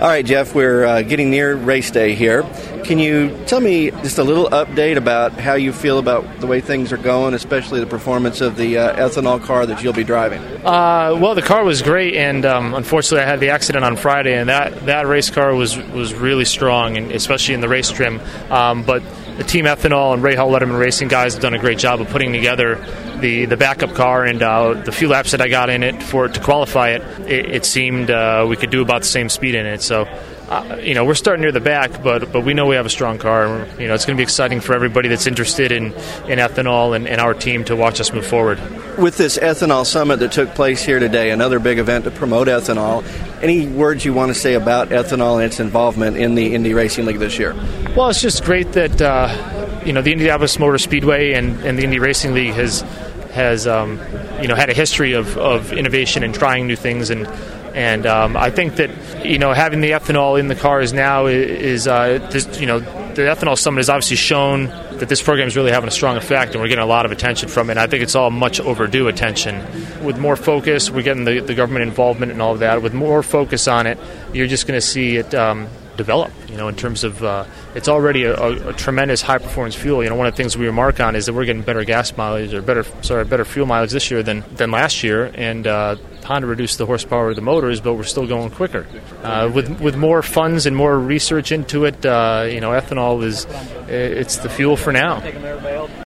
All right, Jeff, we're getting near race day here. Can you tell me just a little update about how you feel about the way things are going, especially the performance of the ethanol car that you'll be driving? Well, the car was great, and unfortunately I had the accident on Friday, and that race car was really strong, and especially in the race trim. But the Team Ethanol and Rahal Letterman Racing guys have done a great job of putting together the backup car, and the few laps that I got in it to qualify it seemed we could do about the same speed in it. So, we're starting near the back, but we know we have a strong car. It's going to be exciting for everybody that's interested in ethanol and our team to watch us move forward. With this ethanol summit that took place here today, another big event to promote ethanol, any words you want to say about ethanol and its involvement in the Indy Racing League this year? Well, it's just great that the Indianapolis Motor Speedway and the Indy Racing League has had a history of innovation and trying new things, and I think that having the ethanol in the cars now is the ethanol summit has obviously shown that this program is really having a strong effect, and we're getting a lot of attention from it. And I think it's all much overdue attention. With more focus, we're getting the government involvement and all of that. With more focus on it, you're just going to see it develop, in terms of it's already a tremendous high-performance fuel. One of the things we remark on is that we're getting better gas mileage, or better fuel mileage this year than last year, and Honda reduced the horsepower of the motors, but we're still going quicker. With more funds and more research into it, ethanol it's the fuel for now.